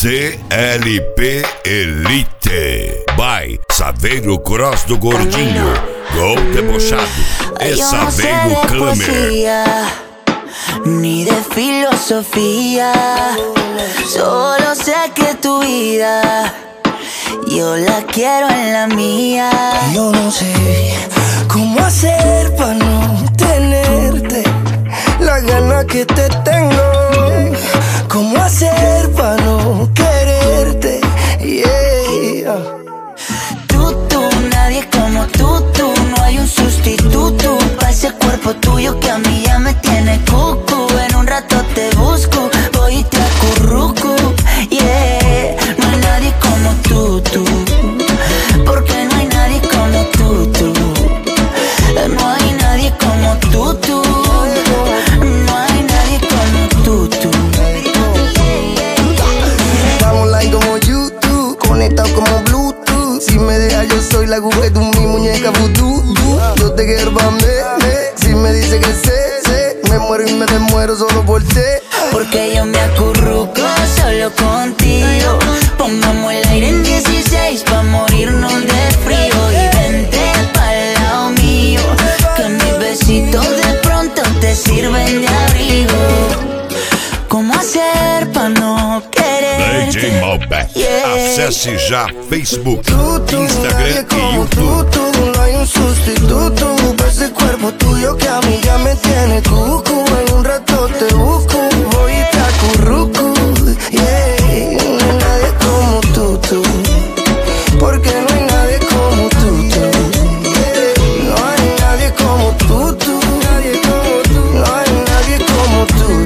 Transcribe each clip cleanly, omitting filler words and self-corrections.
CLP Elite. By Saveiro Cross do Gordinho. Gol debochado. É Saveiro Kramer. Ni de filosofía, solo sé que tu vida yo la quiero en la mía. Yo no sé cómo hacer para no tenerte la gana que te tengo. Cómo hacer para no quererte, yeah. Tú, nadie como tú. No hay un sustituto para ese cuerpo tuyo que a mí ya me tiene cucu. En un rato te busco, voy y te acurruco, yeah. No hay nadie como tú. Porque no hay nadie como tú. No hay nadie como tú. No hay nadie como tú. Estamos online como YouTube, conectados como Bluetooth. Si me dejas yo soy la Google, tú mi muñeca vudú. Yo te quiero pa' mí. Si me dice que sé, me muero y me desmuero solo por ti. Porque yo me acurruco solo contigo. Pongamos el aire en 16 pa' morirnos de frío. Y vente pa'l lado mío, que mis besitos de pronto te sirven de abrigo. ¿Cómo hacer pa' no quererte? DJ Malbec. Yeah. Acesse já Facebook, Instagram Instagram e YouTube. No hay un sustituto para ese cuerpo tuyo que a mí ya me tiene cucu. En un rato te busco, voy y te acurruco, yeah. No hay nadie como tú. Porque no hay nadie como tú, yeah. No hay nadie como tú. No hay nadie como tú.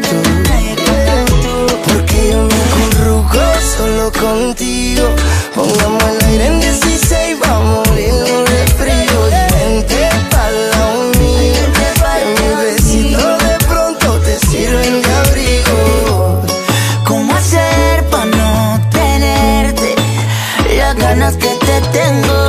Porque yo me acurruco solo contigo. Pongamos el aire en 16, vamos a morirnos de frío. Y vente pa'l lado mío, que mis besitos de pronto te sirven de abrigo. ¿Cómo hacer pa' no tenerte las ganas que te tengo?